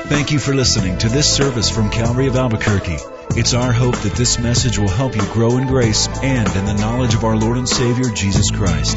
Thank you for listening to this service from Calvary of Albuquerque. It's our hope that this message will help you grow in grace and in the knowledge of our Lord and Savior, Jesus Christ.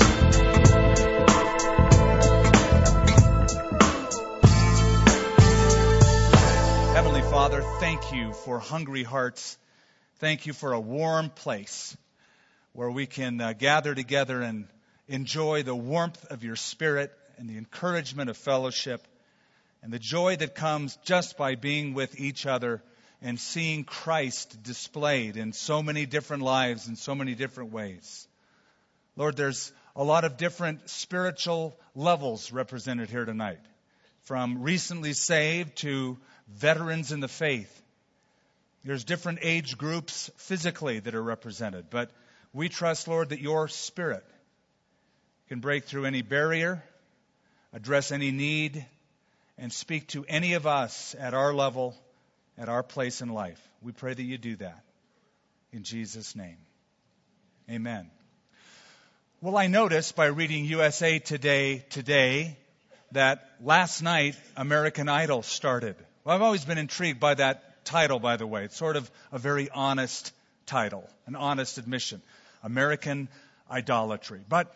Heavenly Father, thank you for hungry hearts. Thank you for a warm place where we can gather together and enjoy the warmth of your Spirit and the encouragement of fellowship and the joy that comes just by being with each other and seeing Christ displayed in so many different lives in so many different ways. Lord, there's a lot of different spiritual levels represented here tonight, from recently saved to veterans in the faith. There's different age groups physically that are represented, but we trust, Lord, that your Spirit can break through any barrier, address any need, and speak to any of us at our level, at our place in life. We pray that you do that. In Jesus' name. Amen. Well, I noticed by reading USA Today that last night American Idol started. Well, I've always been intrigued by that title, by the way. It's sort of a very honest title, an honest admission. American Idolatry. But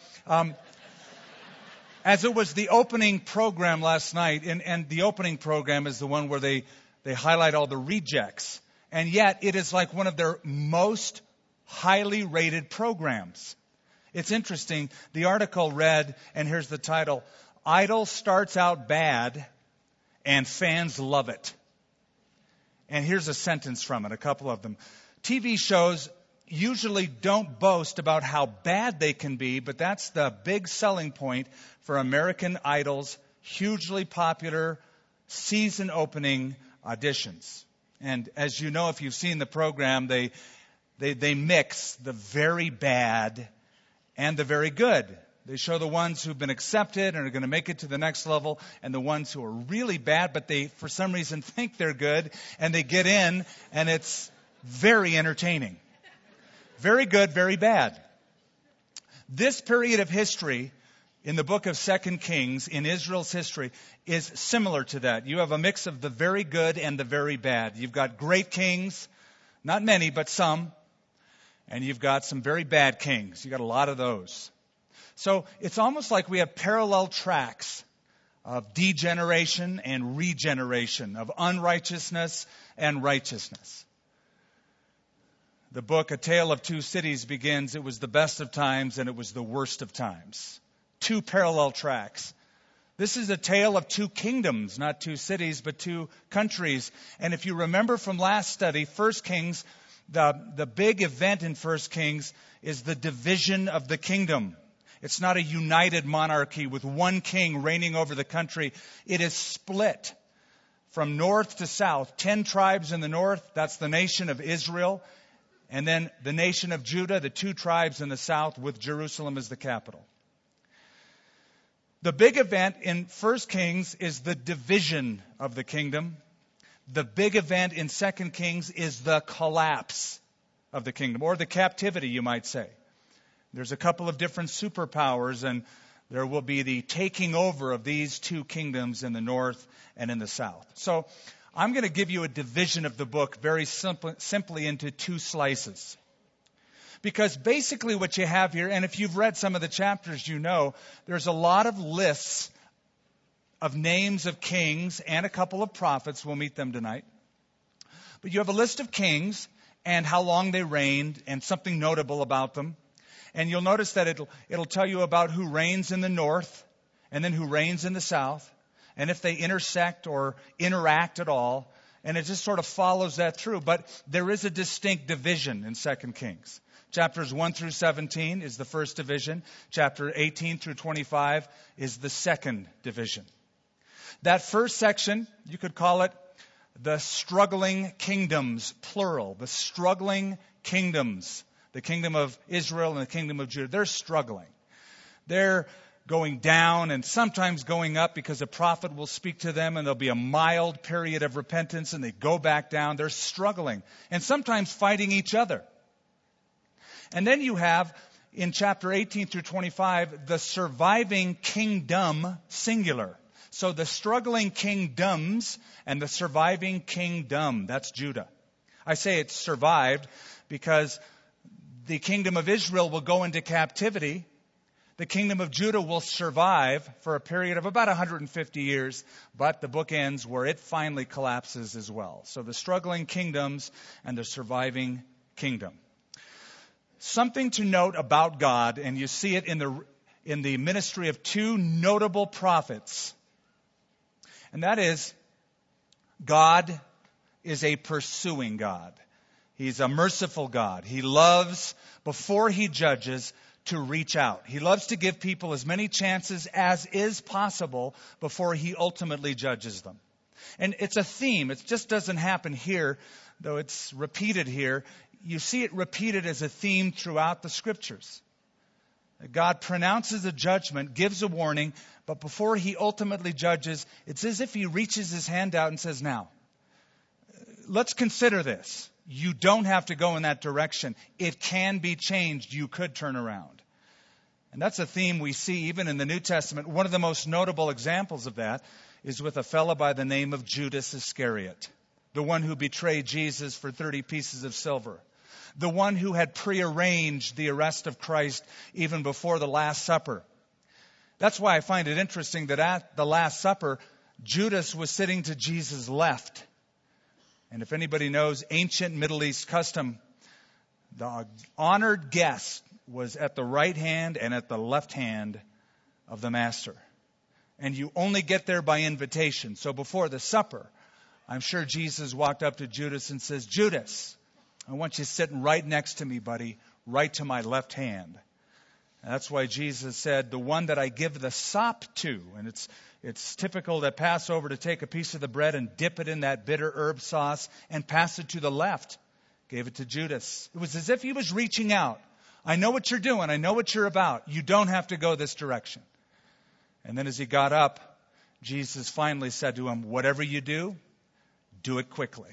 as it was the opening program last night, and the opening program is the one where they highlight all the rejects, and yet it is like one of their most highly rated programs. It's interesting. The article read, and here's the title, "Idol starts out bad and fans love it." And here's a sentence from it, a couple of them. TV shows usually don't boast about how bad they can be, but that's the big selling point for American Idol's hugely popular season opening auditions. And as you know, if you've seen the program, they mix the very bad and the very good. They show the ones who've been accepted and are going to make it to the next level, and the ones who are really bad, but they, for some reason, think they're good, and they get in, and it's very entertaining. Very good, very bad. This period of history in the book of 2 Kings, in Israel's history, is similar to that. You have a mix of the very good and the very bad. You've got great kings, not many, but some, and you've got some very bad kings. You've got a lot of those. So it's almost like we have parallel tracks of degeneration and regeneration, of unrighteousness and righteousness. The book, A Tale of Two Cities, begins, it was the best of times and it was the worst of times. Two parallel tracks. This is a tale of two kingdoms, not two cities, but two countries. And if you remember from last study, 1 Kings, the big event in 1 Kings is the division of the kingdom. It's not a united monarchy with one king reigning over the country. It is split from north to south. 10 tribes in the north, that's the nation of Israel. And then the nation of Judah, the 2 tribes in the south with Jerusalem as the capital. The big event in 1 Kings is the division of the kingdom. The big event in 2 Kings is the collapse of the kingdom, or the captivity, you might say. There's a couple of different superpowers, and there will be the taking over of these 2 kingdoms in the north and in the south. So I'm going to give you a division of the book very simply into 2 slices. Because basically what you have here, and if you've read some of the chapters, you know, there's a lot of lists of names of kings and a couple of prophets. We'll meet them tonight. But you have a list of kings and how long they reigned and something notable about them. And you'll notice that it'll tell you about who reigns in the north and then who reigns in the south, and if they intersect or interact at all. And it just sort of follows that through. But there is a distinct division in 2 Kings. Chapters 1 through 17 is the first division. Chapter 18 through 25 is the second division. That first section, you could call it the struggling kingdoms, plural. The struggling kingdoms. The kingdom of Israel and the kingdom of Judah. They're struggling. They're going down and sometimes going up because a prophet will speak to them and there'll be a mild period of repentance and they go back down. They're struggling and sometimes fighting each other. And then you have, in chapter 18 through 25, the surviving kingdom, singular. So the struggling kingdoms and the surviving kingdom, that's Judah. I say it's survived because the kingdom of Israel will go into captivity. The kingdom of Judah will survive for a period of about 150 years, but the book ends where it finally collapses as well. So the struggling kingdoms and the surviving kingdom. Something to note about God, and you see it in the ministry of two notable prophets, and that is God is a pursuing God. He's a merciful God. He loves, before He judges, to reach out. He loves to give people as many chances as is possible before He ultimately judges them. And it's a theme. It just doesn't happen here, though it's repeated here. You see it repeated as a theme throughout the Scriptures. God pronounces a judgment, gives a warning, but before He ultimately judges, it's as if He reaches His hand out and says, now, let's consider this. You don't have to go in that direction. It can be changed. You could turn around. And that's a theme we see even in the New Testament. One of the most notable examples of that is with a fellow by the name of Judas Iscariot, the one who betrayed Jesus for 30 pieces of silver, the one who had prearranged the arrest of Christ even before the Last Supper. That's why I find it interesting that at the Last Supper, Judas was sitting to Jesus' left. And if anybody knows ancient Middle East custom, the honored guest was at the right hand and at the left hand of the master. And you only get there by invitation. So before the supper, I'm sure Jesus walked up to Judas and says, Judas, I want you sitting right next to me, buddy, right to my left hand. And that's why Jesus said, the one that I give the sop to, and it's typical at Passover to take a piece of the bread and dip it in that bitter herb sauce and pass it to the left. Gave it to Judas. It was as if he was reaching out. I know what you're doing. I know what you're about. You don't have to go this direction. And then as he got up, Jesus finally said to him, whatever you do it quickly.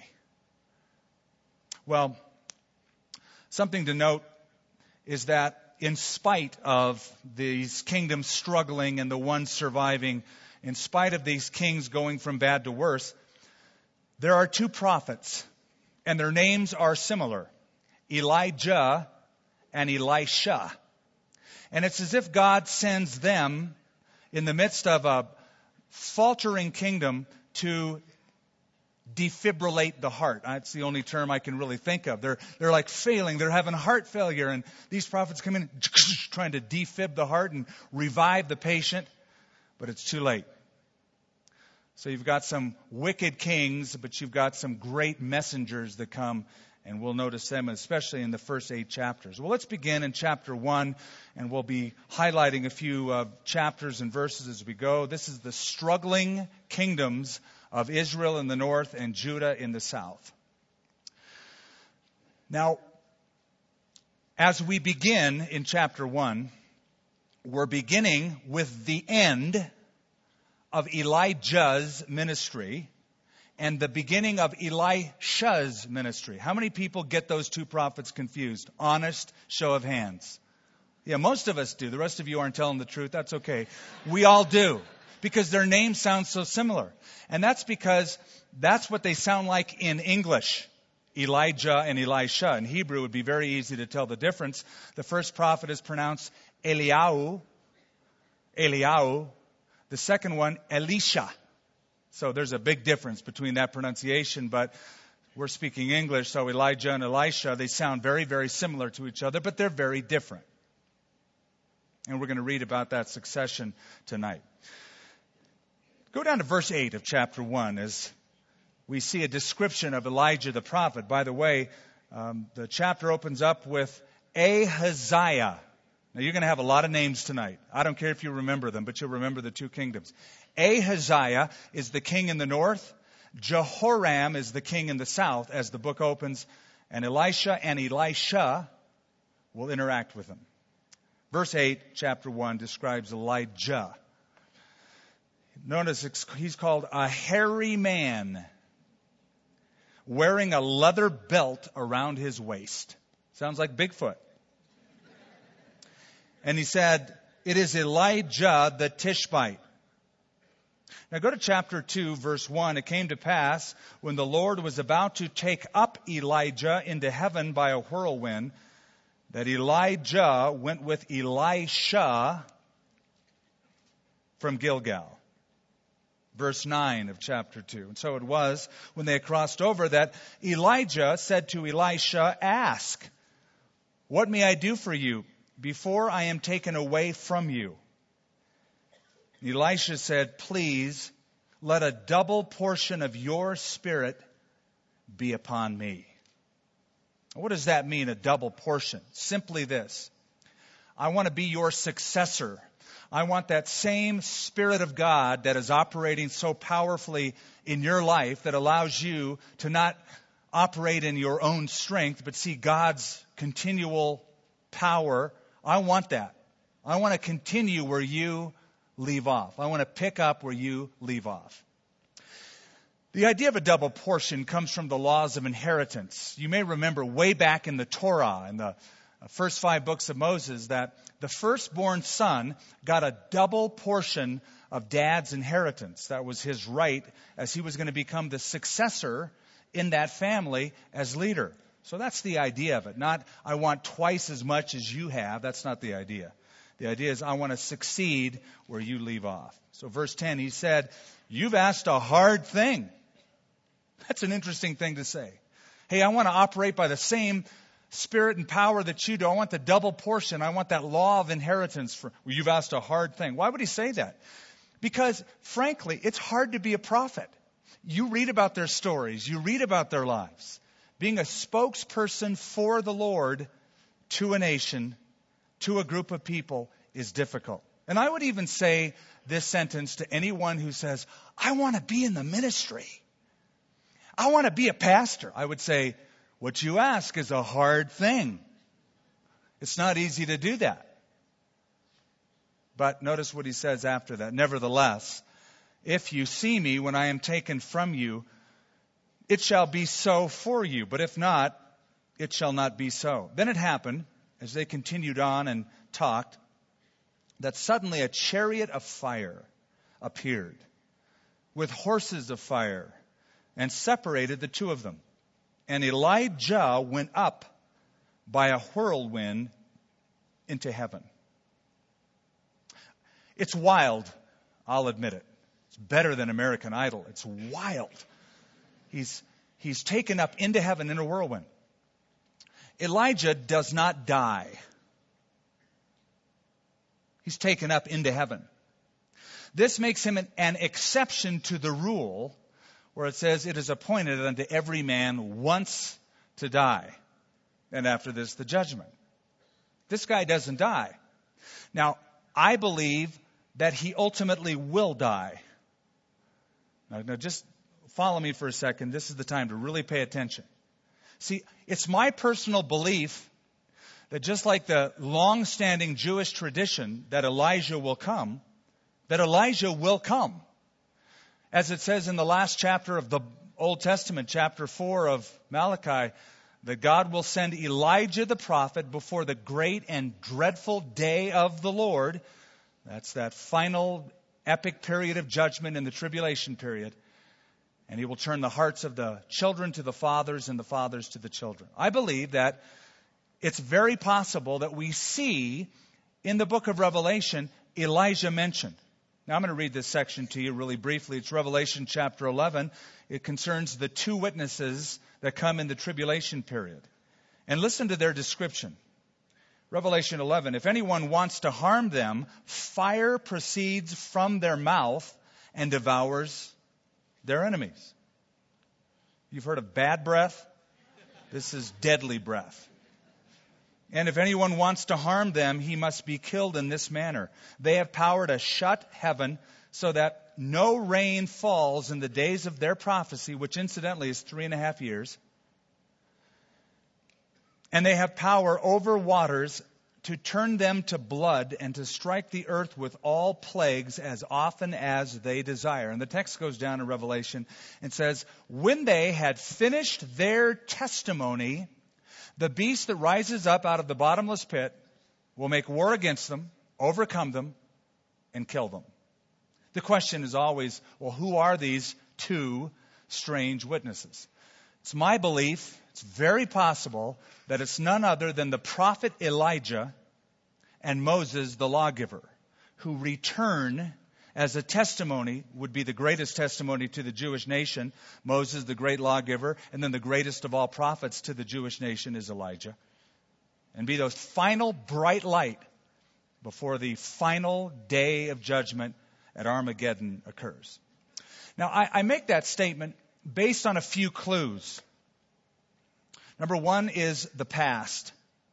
Well, something to note is that in spite of these kingdoms struggling and the one surviving, in spite of these kings going from bad to worse, there are two prophets, and their names are similar, Elijah and Elisha. And it's as if God sends them in the midst of a faltering kingdom to defibrillate the heart. That's the only term I can really think of. They're like failing. They're having heart failure. And these prophets come in trying to defib the heart and revive the patient. But it's too late. So you've got some wicked kings, but you've got some great messengers that come. And we'll notice them, especially in the first 8 chapters. Well, let's begin in chapter 1, and we'll be highlighting a few chapters and verses as we go. This is the struggling kingdoms of Israel in the north and Judah in the south. Now, as we begin in chapter 1, we're beginning with the end of Elijah's ministry and the beginning of Elisha's ministry. How many people get those two prophets confused? Honest show of hands. Yeah, most of us do. The rest of you aren't telling the truth. That's okay. We all do. Because their names sound so similar. And that's because that's what they sound like in English. Elijah and Elisha. In Hebrew, it would be very easy to tell the difference. The first prophet is pronounced Eliyahu. The second one, Elisha. So there's a big difference between that pronunciation, but we're speaking English, so Elijah and Elisha, they sound very, very similar to each other, but they're very different. And we're going to read about that succession tonight. Go down to verse 8 of chapter 1 as we see a description of Elijah the prophet. By the way, the chapter opens up with Ahaziah. Now, you're going to have a lot of names tonight. I don't care if you remember them, but you'll remember the two kingdoms. Ahaziah is the king in the north. Jehoram is the king in the south as the book opens. And Elisha and Elisha will interact with him. Verse 8, chapter 1, describes Elijah. Notice he's called a hairy man wearing a leather belt around his waist. Sounds like Bigfoot. And he said, it is Elijah the Tishbite. Now go to chapter 2, verse 1. It came to pass, when the Lord was about to take up Elijah into heaven by a whirlwind, that Elijah went with Elisha from Gilgal. Verse 9 of chapter 2. And so it was, when they had crossed over, that Elijah said to Elisha, "Ask, what may I do for you before I am taken away from you?" Elisha said, "Please, let a double portion of your spirit be upon me." What does that mean, a double portion? Simply this: I want to be your successor. I want that same Spirit of God that is operating so powerfully in your life, that allows you to not operate in your own strength, but see God's continual power. I want that. I want to continue where you leave off. I want to pick up where you leave off. The idea of a double portion comes from the laws of inheritance. You may remember way back in the Torah, in the first 5 books of Moses, that the firstborn son got a double portion of dad's inheritance. That was his right, as he was going to become the successor in that family as leader. So that's the idea of it. Not, I want twice as much as you have. That's not the idea. The idea is, I want to succeed where you leave off. So verse 10, he said, "You've asked a hard thing." That's an interesting thing to say. Hey, I want to operate by the same spirit and power that you do. I want the double portion. I want that law of inheritance. You've asked a hard thing. Why would he say that? Because, frankly, it's hard to be a prophet. You read about their stories. You read about their lives. Being a spokesperson for the Lord to a nation, to a group of people, is difficult. And I would even say this sentence to anyone who says, "I want to be in the ministry. I want to be a pastor." I would say, what you ask is a hard thing. It's not easy to do that. But notice what he says after that. "Nevertheless, if you see me when I am taken from you, it shall be so for you. But if not, it shall not be so." Then it happened, as they continued on and talked, that suddenly a chariot of fire appeared, with horses of fire, and separated the two of them. And Elijah went up by a whirlwind into heaven. It's wild, I'll admit it. It's better than American Idol. It's wild. He's taken up into heaven in a whirlwind. Elijah does not die. He's taken up into heaven. This makes him an exception to the rule, where it says, "It is appointed unto every man once to die, and after this the judgment." This guy doesn't die. Now, I believe that he ultimately will die. Now just follow me for a second. This is the time to really pay attention. See, it's my personal belief that just like the long-standing Jewish tradition that Elijah will come, that Elijah will come. As it says in the last chapter of the Old Testament, chapter 4 of Malachi, that God will send Elijah the prophet before the great and dreadful day of the Lord. That's that final epic period of judgment in the tribulation period. And he will turn the hearts of the children to the fathers and the fathers to the children. I believe that it's very possible that we see in the book of Revelation Elijah mentioned. Now I'm going to read this section to you really briefly. It's Revelation chapter 11. It concerns the 2 witnesses that come in the tribulation period. And listen to their description. Revelation 11, "If anyone wants to harm them, fire proceeds from their mouth and devours their enemies." You've heard of bad breath? This is deadly breath. "And if anyone wants to harm them, he must be killed in this manner. They have power to shut heaven so that no rain falls in the days of their prophecy," which incidentally is 3.5 years. "And they have power over waters to turn them to blood and to strike the earth with all plagues as often as they desire." And the text goes down in Revelation and says, "When they had finished their testimony, the beast that rises up out of the bottomless pit will make war against them, overcome them, and kill them." The question is always, well, who are these two strange witnesses? It's my belief, it's very possible, that it's none other than the prophet Elijah and Moses, the lawgiver, who return as a testimony, would be the greatest testimony to the Jewish nation. Moses, the great lawgiver, and then the greatest of all prophets to the Jewish nation is Elijah. And be those final bright light before the final day of judgment at Armageddon occurs. Now, I make that statement based on a few clues. Number one is the past.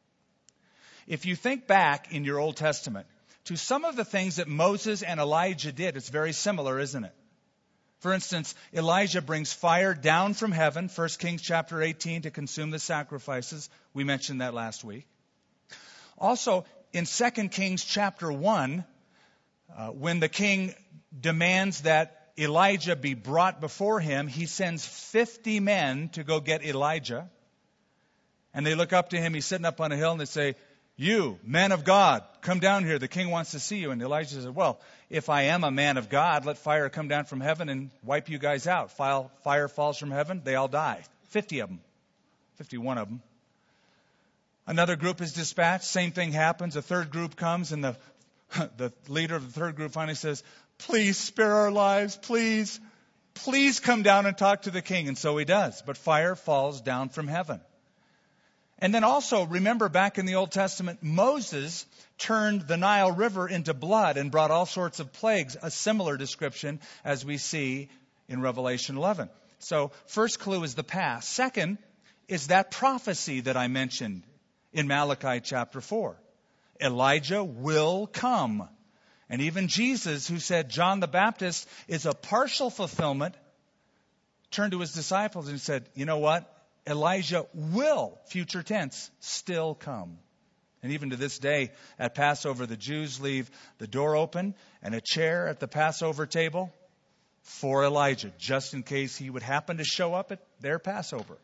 If you think back in your Old Testament to some of the things that Moses and Elijah did, it's very similar, isn't it? For instance, Elijah brings fire down from heaven, 1 Kings chapter 18, to consume the sacrifices. We mentioned that last week. Also, in 2 Kings chapter 1, when the king demands that Elijah be brought before him, he sends 50 men to go get Elijah. And they look up to him. He's sitting up on a hill, and they say, "You, man of God, come down here. The king wants to see you." And Elijah says, "Well, if I am a man of God, let fire come down from heaven and wipe you guys out." Fire falls from heaven. They all die. 50 of them. 51 of them. Another group is dispatched. Same thing happens. A third group comes, and the leader of the third group finally says, "Please spare our lives. Please come down and talk to the king." And so he does. But fire falls down from heaven. And then also, remember back in the Old Testament, Moses turned the Nile River into blood and brought all sorts of plagues, a similar description as we see in Revelation 11. So, first clue is the past. Second is that prophecy that I mentioned in Malachi chapter 4. Elijah will come. And even Jesus, who said John the Baptist is a partial fulfillment, turned to his disciples and said, "You know what? Elijah will, future tense, still come." And even to this day, at Passover, the Jews leave the door open and a chair at the Passover table for Elijah, just in case he would happen to show up at their Passover.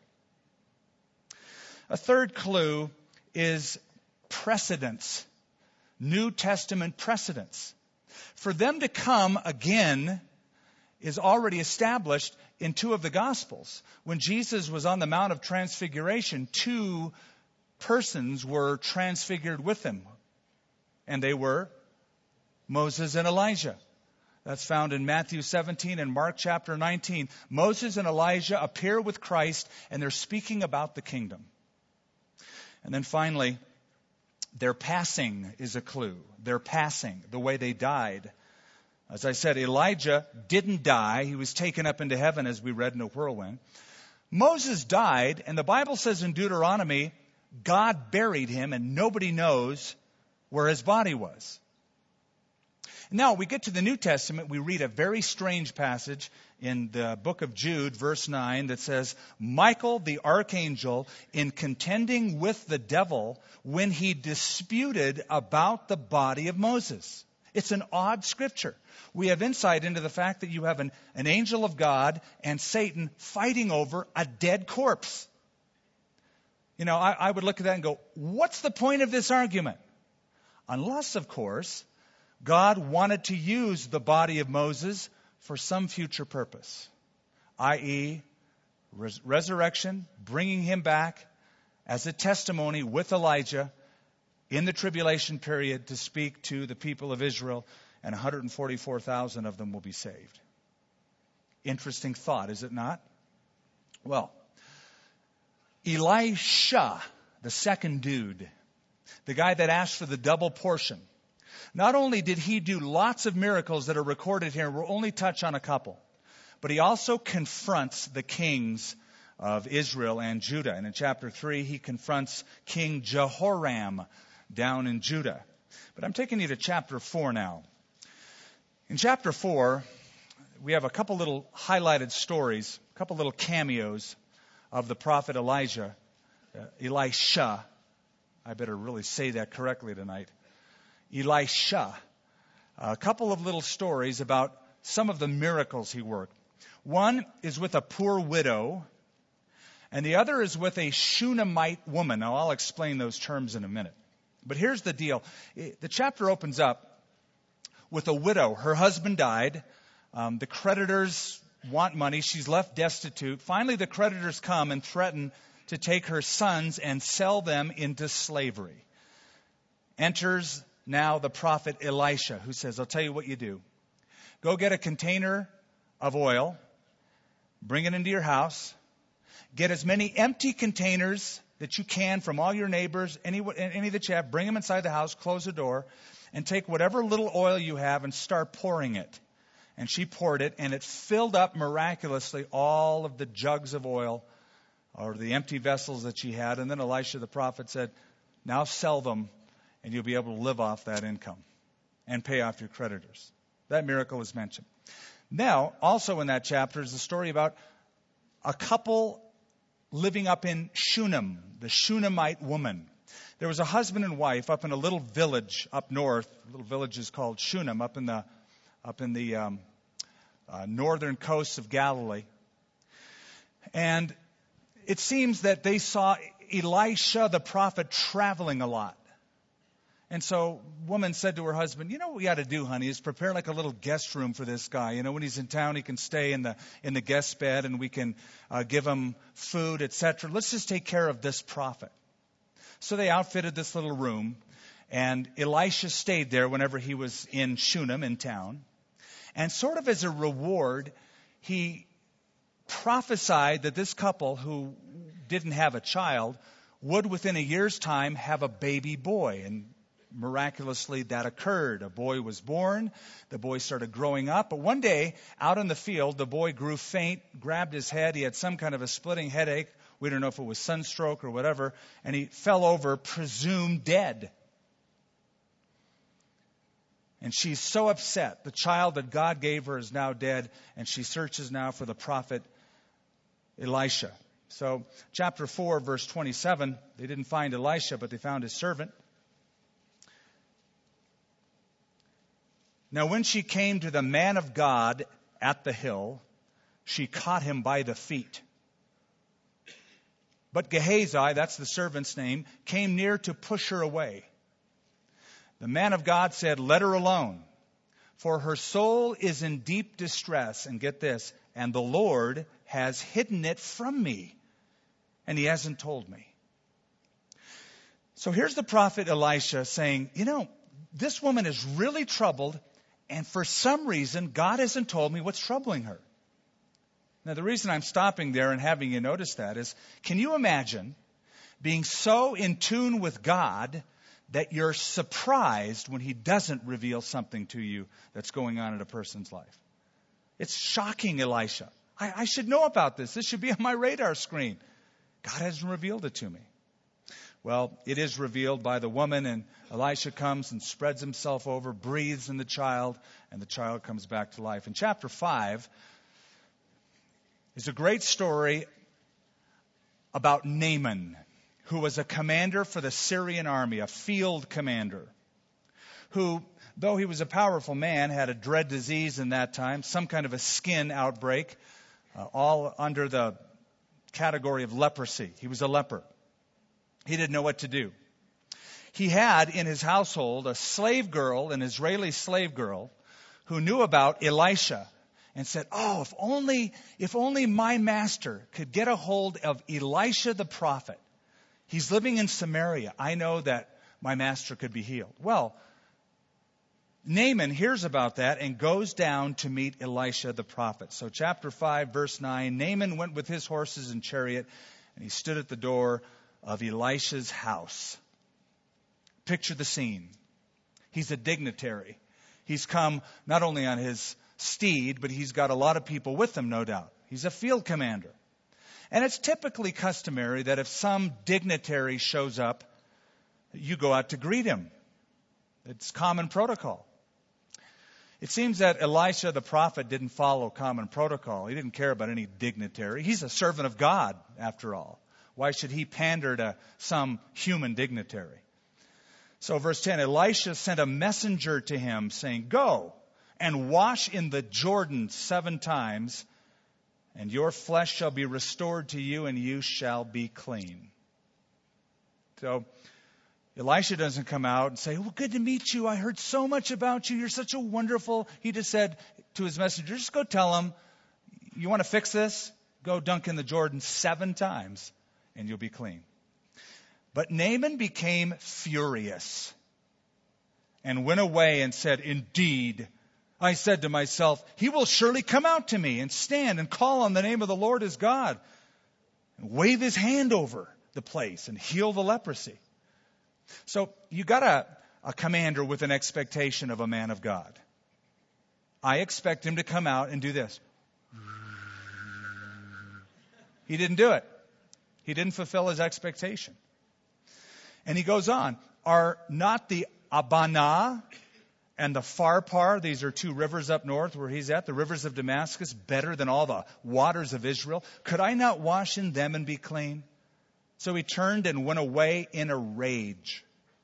A third clue is precedence, New Testament precedence. For them to come again is already established in two of the Gospels. When Jesus was on the Mount of Transfiguration, two persons were transfigured with him. And they were Moses and Elijah. That's found in Matthew 17 and Mark chapter 19. Moses and Elijah appear with Christ, and they're speaking about the kingdom. And then finally, their passing is a clue. Their passing, the way they died. As I said, Elijah didn't die. He was taken up into heaven, as we read in a whirlwind. Moses died, and the Bible says in Deuteronomy, God buried him, and nobody knows where his body was. Now, we get to the New Testament, we read a very strange passage in the book of Jude, verse 9, that says, Michael the archangel, in contending with the devil, when he disputed about the body of Moses. It's an odd scripture. We have insight into the fact that you have an angel of God and Satan fighting over a dead corpse. You know, I would look at that and go, what's the point of this argument? Unless, of course, God wanted to use the body of Moses for some future purpose, i.e., resurrection, bringing him back as a testimony with Elijah in the tribulation period to speak to the people of Israel, and 144,000 of them will be saved. Interesting thought, is it not? Well, Elisha, the second dude, the guy that asked for the double portion, not only did he do lots of miracles that are recorded here, we'll only touch on a couple, but he also confronts the kings of Israel and Judah. And in chapter 3, he confronts King Jehoram down in Judah. But I'm taking you to chapter 4 now. In chapter 4, we have a couple little highlighted stories, a couple little cameos of the prophet Elisha. I better really say that correctly tonight. Elisha. A couple of little stories about some of the miracles he worked. One is with a poor widow, and the other is with a Shunammite woman. Now, I'll explain those terms in a minute. But here's the deal. The chapter opens up with a widow. Her husband died. The creditors want money. She's left destitute. Finally, the creditors come and threaten to take her sons and sell them into slavery. Enters now the prophet Elisha, who says, I'll tell you what you do. Go get a container of oil, bring it into your house, get as many empty containers that you can from all your neighbors, any that you have, bring them inside the house, close the door, and take whatever little oil you have and start pouring it. And she poured it, and it filled up miraculously all of the jugs of oil or the empty vessels that she had. And then Elisha the prophet said, now sell them, and you'll be able to live off that income and pay off your creditors. That miracle is mentioned. Now, also in that chapter is the story about a couple living up in Shunem, the Shunammite woman. There was a husband and wife up in a little village up north. The little village is called Shunem, up in the northern coast of Galilee. And it seems that they saw Elisha the prophet traveling a lot. And so woman said to her husband, you know what we ought to do, honey, is prepare like a little guest room for this guy. You know, when he's in town, he can stay in the guest bed and we can give him food, etc. Let's just take care of this prophet. So they outfitted this little room, and Elisha stayed there whenever he was in Shunem, in town. And sort of as a reward, he prophesied that this couple who didn't have a child would within a year's time have a baby boy. And miraculously that occurred. A boy was born. The boy started growing up. But one day, out in the field, the boy grew faint, grabbed his head. He had some kind of a splitting headache. We don't know if it was sunstroke or whatever. And he fell over, presumed dead. And she's so upset. The child that God gave her is now dead. And she searches now for the prophet Elisha. So chapter 4, verse 27, they didn't find Elisha, but they found his servant. Now when she came to the man of God at the hill, she caught him by the feet. But Gehazi, that's the servant's name, came near to push her away. The man of God said, let her alone, for her soul is in deep distress. And get this, and the Lord has hidden it from me, and he hasn't told me. So here's the prophet Elisha saying, you know, this woman is really troubled, and for some reason, God hasn't told me what's troubling her. Now, the reason I'm stopping there and having you notice that is, can you imagine being so in tune with God that you're surprised when he doesn't reveal something to you that's going on in a person's life? It's shocking, Elisha. I should know about this. This should be on my radar screen. God hasn't revealed it to me. Well, it is revealed by the woman, and Elisha comes and spreads himself over, breathes in the child, and the child comes back to life. In chapter 5 is a great story about Naaman, who was a commander for the Syrian army, a field commander, who, though he was a powerful man, had a dread disease in that time, some kind of a skin outbreak, all under the category of leprosy. He was a leper. He didn't know what to do. He had in his household a slave girl, an Israeli slave girl, who knew about Elisha and said, oh, if only my master could get a hold of Elisha the prophet. He's living in Samaria. I know that my master could be healed. Well, Naaman hears about that and goes down to meet Elisha the prophet. So chapter 5, verse 9, Naaman went with his horses and chariot, and he stood at the door of Elisha's house. Picture the scene. He's a dignitary. He's come not only on his steed, but he's got a lot of people with him, no doubt. He's a field commander. And it's typically customary that if some dignitary shows up, you go out to greet him. It's common protocol. It seems that Elisha the prophet didn't follow common protocol. He didn't care about any dignitary. He's a servant of God, after all. Why should he pander to some human dignitary? So verse 10, Elisha sent a messenger to him saying, go and wash in the Jordan 7 times, and your flesh shall be restored to you, and you shall be clean. So Elisha doesn't come out and say, well, good to meet you. I heard so much about you. You're such a wonderful. He just said to his messenger, just go tell him, you want to fix this? Go dunk in the Jordan 7 times and you'll be clean. But Naaman became furious and went away and said, indeed, I said to myself, he will surely come out to me and stand and call on the name of the Lord his God and wave his hand over the place and heal the leprosy. So you got a commander with an expectation of a man of God. I expect him to come out and do this. He didn't do it. He didn't fulfill his expectation. And he goes on. Are not the Abana and the Pharpar, these are 2 rivers up north where he's at, the rivers of Damascus, better than all the waters of Israel? Could I not wash in them and be clean? So he turned and went away in a rage.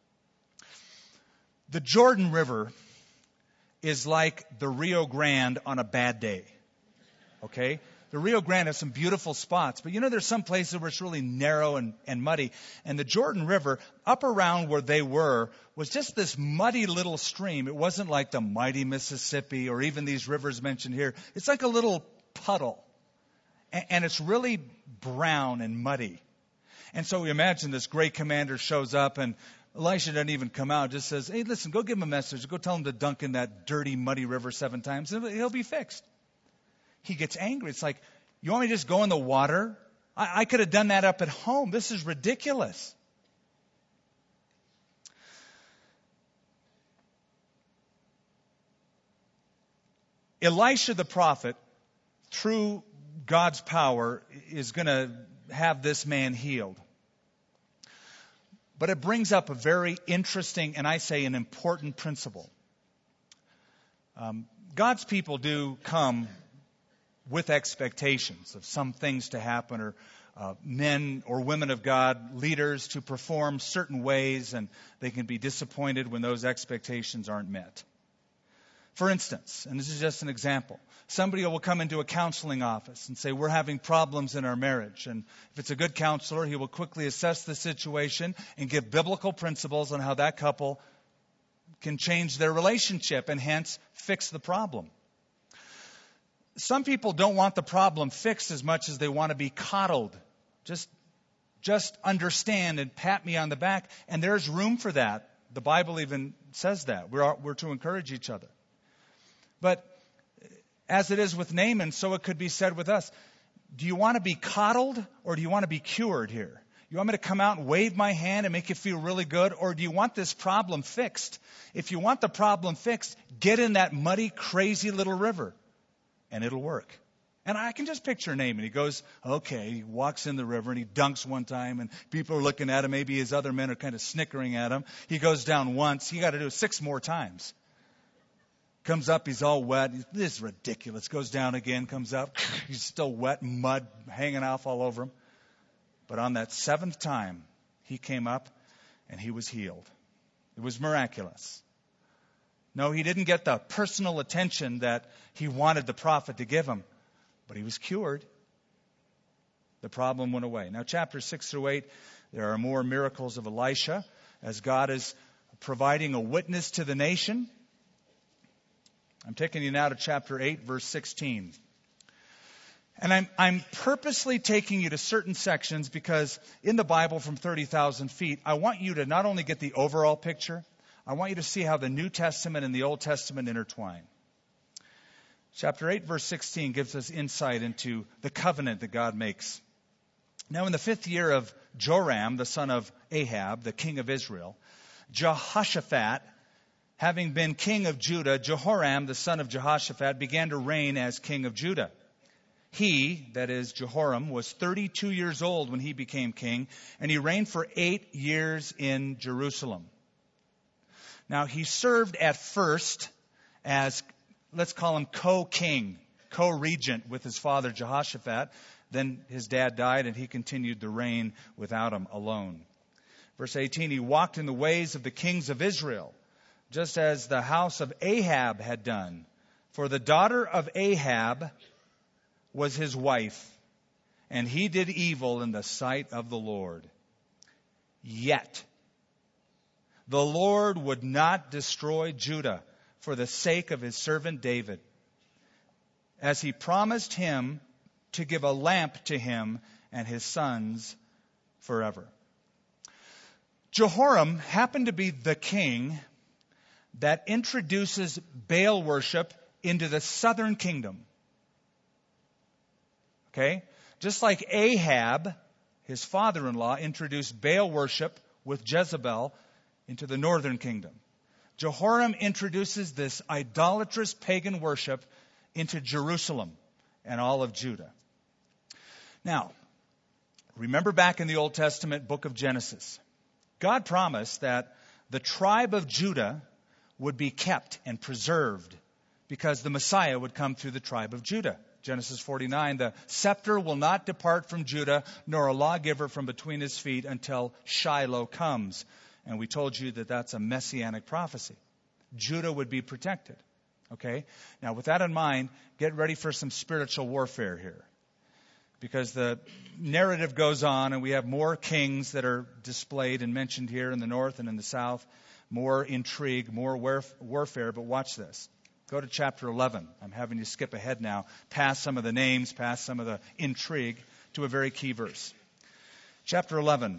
The Jordan River is like the Rio Grande on a bad day. Okay? The Rio Grande has some beautiful spots, but there's some places where it's really narrow and muddy. And the Jordan River, up around where they were, was just this muddy little stream. It wasn't like the mighty Mississippi or even these rivers mentioned here. It's like a little puddle. And it's really brown and muddy. And so we imagine this great commander shows up and Elisha doesn't even come out, just says, hey, listen, go give him a message. Go tell him to dunk in that dirty, muddy river 7 times and he'll be fixed. He gets angry. It's like, you want me to just go in the water? I could have done that up at home. This is ridiculous. Elisha the prophet, through God's power, is going to have this man healed. But it brings up a very interesting, and I say an important principle. God's people do come with expectations of some things to happen, or men or women of God, leaders, to perform certain ways, and they can be disappointed when those expectations aren't met. For instance, and this is just an example, somebody will come into a counseling office and say, we're having problems in our marriage. And if it's a good counselor, he will quickly assess the situation and give biblical principles on how that couple can change their relationship and hence fix the problem. Some people don't want the problem fixed as much as they want to be coddled. Just understand and pat me on the back. And there's room for that. The Bible even says that. We're to encourage each other. But as it is with Naaman, so it could be said with us. Do you want to be coddled or do you want to be cured here? You want me to come out and wave my hand and make you feel really good? Or do you want this problem fixed? If you want the problem fixed, get in that muddy, crazy little river. And it'll work. And I can just picture Naaman. He goes, okay, he walks in the river and he dunks one time and people are looking at him. Maybe his other men are kind of snickering at him. He goes down once. He got to do it 6 more times. Comes up, he's all wet. This is ridiculous. Goes down again, comes up. He's still wet, mud hanging off all over him. But on that 7th time, he came up and he was healed. It was miraculous. No, he didn't get the personal attention that he wanted the prophet to give him, but he was cured. The problem went away. Now, chapters 6 through 8, there are more miracles of Elisha as God is providing a witness to the nation. I'm taking you now to chapter 8, verse 16. And I'm purposely taking you to certain sections because in the Bible from 30,000 feet, I want you to not only get the overall picture, I want you to see how the New Testament and the Old Testament intertwine. Chapter 8, verse 16 gives us insight into the covenant that God makes. Now, in the 5th year of Joram, the son of Ahab, the king of Israel, Jehoshaphat, having been king of Judah, Jehoram, the son of Jehoshaphat, began to reign as king of Judah. He, that is Jehoram, was 32 years old when he became king, and he reigned for 8 years in Jerusalem. Now, he served at first as, let's call him co-king, co-regent with his father Jehoshaphat. Then his dad died, and he continued the reign without him alone. Verse 18, he walked in the ways of the kings of Israel, just as the house of Ahab had done. For the daughter of Ahab was his wife, and he did evil in the sight of the Lord. Yet the Lord would not destroy Judah for the sake of his servant David, as he promised him to give a lamp to him and his sons forever. Jehoram happened to be the king that introduces Baal worship into the southern kingdom. Okay? Just like Ahab, his father-in-law, introduced Baal worship with Jezebel into the northern kingdom. Jehoram introduces this idolatrous pagan worship into Jerusalem and all of Judah. Now, remember back in the Old Testament book of Genesis, God promised that the tribe of Judah would be kept and preserved because the Messiah would come through the tribe of Judah. Genesis 49, the scepter will not depart from Judah, nor a lawgiver from between his feet until Shiloh comes. And we told you that that's a messianic prophecy. Judah would be protected. Okay? Now, with that in mind, get ready for some spiritual warfare here. Because the narrative goes on, and we have more kings that are displayed and mentioned here in the north and in the south. More intrigue, more warfare, but watch this. Go to chapter 11. I'm having you skip ahead now, past some of the names, past some of the intrigue, to a very key verse. Chapter 11,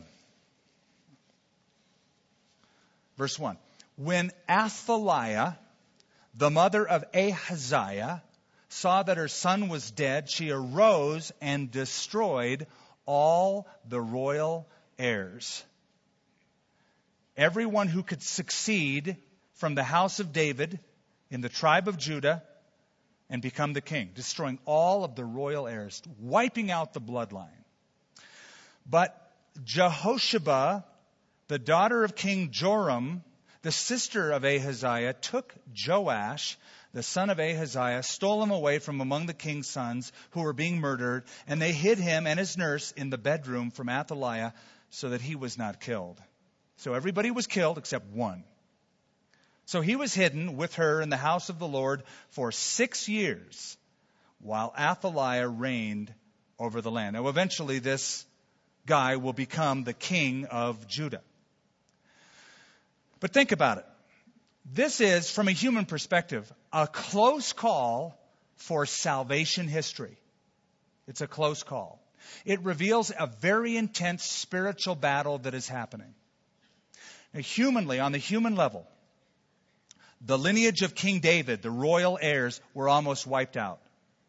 verse 1. When Athaliah, the mother of Ahaziah, saw that her son was dead, she arose and destroyed all the royal heirs. Everyone who could succeed from the house of David in the tribe of Judah and become the king, destroying all of the royal heirs, wiping out the bloodline. But Jehosheba, the daughter of King Joram, the sister of Ahaziah, took Joash, the son of Ahaziah, stole him away from among the king's sons who were being murdered, and they hid him and his nurse in the bedroom from Athaliah so that he was not killed. So everybody was killed except one. So he was hidden with her in the house of the Lord for 6 years while Athaliah reigned over the land. Now eventually this guy will become the king of Judah. But think about it. This is, from a human perspective, a close call for salvation history. It's a close call. It reveals a very intense spiritual battle that is happening. Now, humanly, on the human level, the lineage of King David, the royal heirs, were almost wiped out.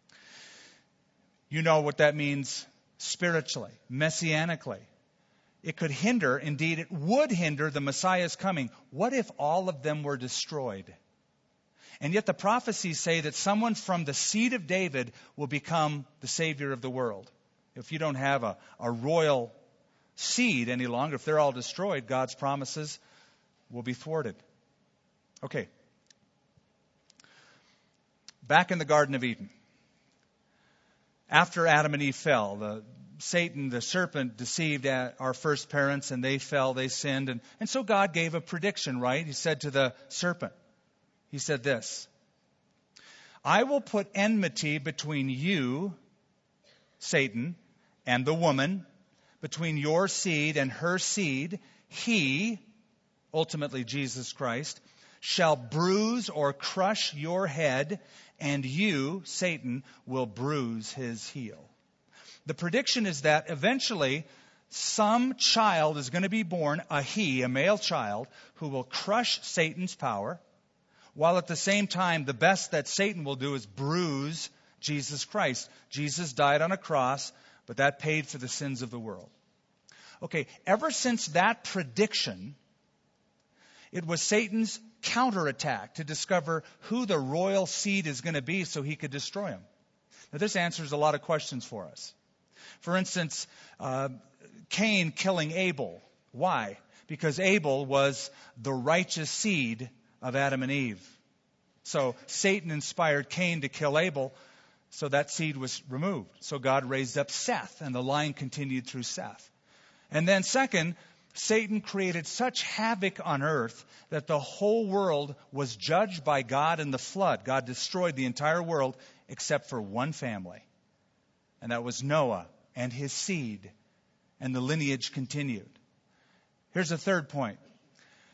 You know what that means spiritually, messianically. It could hinder, indeed it would hinder the Messiah's coming. What if all of them were destroyed? And yet the prophecies say that someone from the seed of David will become the Savior of the world. If you don't have a royal seed any longer, if they're all destroyed, God's promises will be thwarted. Okay. Back in the Garden of Eden. After Adam and Eve fell, Satan, the serpent, deceived our first parents, and they fell, they sinned. And so God gave a prediction, right? He said to the serpent, he said this, I will put enmity between you, Satan, and the woman, between your seed and her seed. He, ultimately Jesus Christ, shall bruise or crush your head, and you, Satan, will bruise his heel. The prediction is that eventually some child is going to be born, a male child, who will crush Satan's power, while at the same time the best that Satan will do is bruise Jesus Christ. Jesus died on a cross, but that paid for the sins of the world. Okay, ever since that prediction, it was Satan's counterattack to discover who the royal seed is going to be so he could destroy him. Now this answers a lot of questions for us. For instance, Cain killing Abel. Why? Because Abel was the righteous seed of Adam and Eve. So Satan inspired Cain to kill Abel, so that seed was removed. So God raised up Seth, and the line continued through Seth. And then second, Satan created such havoc on earth that the whole world was judged by God in the flood. God destroyed the entire world except for one family. And that was Noah and his seed. And the lineage continued. Here's a third point.